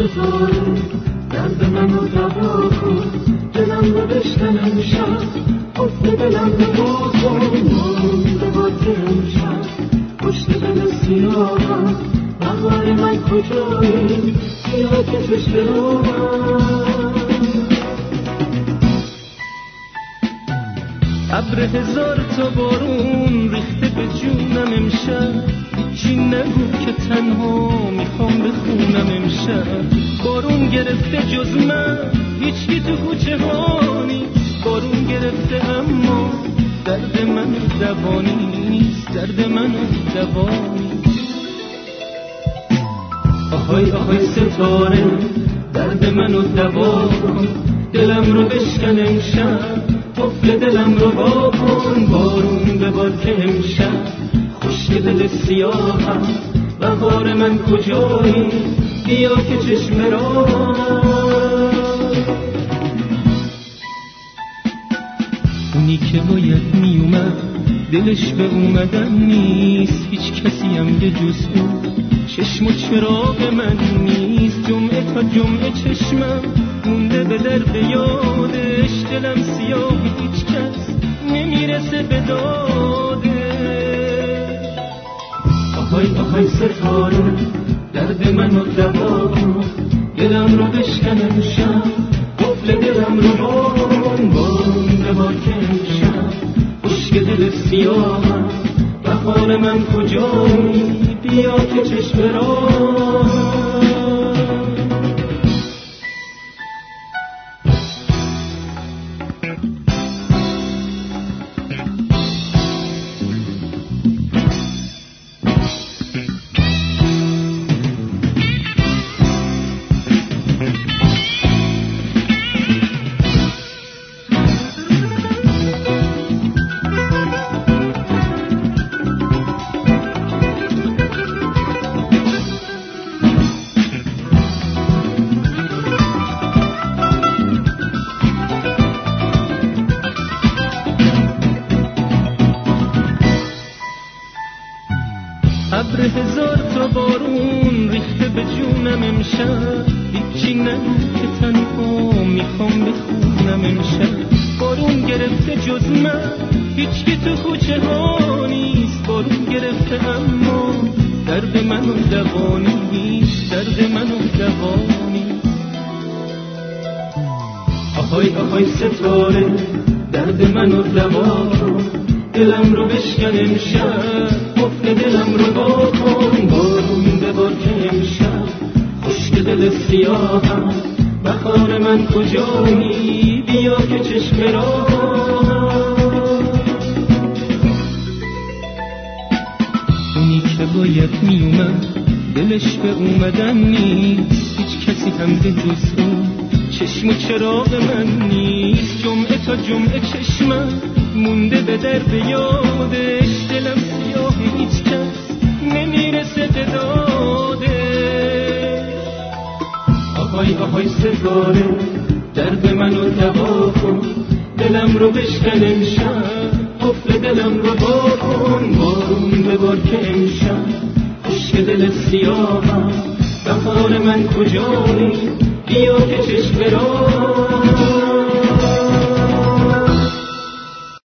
ستاره درد منو دوا کن، دلم رو بشکن امشب، قفل دلم رو با کن. بارون ببار که امشب پشت دل سیاهم، بهار من کجایی؟ بیا که چشم راهم. ابر هزار تا بارون ریخته به جونم امشب، هیچی نگو که تنها میخوام بخونم امشب. بارون گرفته جز من هیچی تو کوچه ها نیست، بارون گرفته اما درد من دوا نیست، درد من دوا نیست. آهای آهای ستاره درد منو دوا کن، دلم رو بشکن امشب، قفل دلم رو با کن. بارون ببار که امشب خشک دل سیاهم، بهار من کجایی؟ بیا که چشم راهم. اونی که باید میومد دلش به اومدن نیست، هیچ کسی هم به جز اون چشم و چراغ من نیست. جمعه تا جمعه چشمم مونده به درد یادش، دلم سیاه هیچ کس نمیرسه به دادش. آهای آهای ستاره درد منو دوا کن، دلم رو بشکن امشب، قفل دلم رو با کن. بارون ببار که امشب خشک دل سیاهم، بهار من کجایی؟ بیا که چشم راهم. ابر هزار تا بارون ریخته به جونم امشب، هیچی نگو که تنها میخوام بخونم امشب. بارون گرفته جز من هیچکی تو کوچه ها نیست، بارون گرفته اما درد منو دوا نیست، درد منو دوا نیست. آهای آهای ستاره درد منو دوا کن، دلم رو بشکن امشب، قفل دلم رو با کن. بارون ببار که امشب خشک دل سیاهم، بهار من کجایی؟ بیا که چشم راهم. اونی که باید میومد دلش به اومدن نیست، هیچ کسی هم به جز اون چشم و چراغ من نیست. جمعه تا جمعه چشمم مونده به درد یادش، دلم سیاه هیچ کس نمیرسه به دادش. آهای آهای ستاره درد منو دوا کن، دلم رو بشکن امشب، قفل دلم رو با کن. بارون ببار که امشب خشک دل سیاهم، بهار من کجایی؟ بیا که چشم راهم.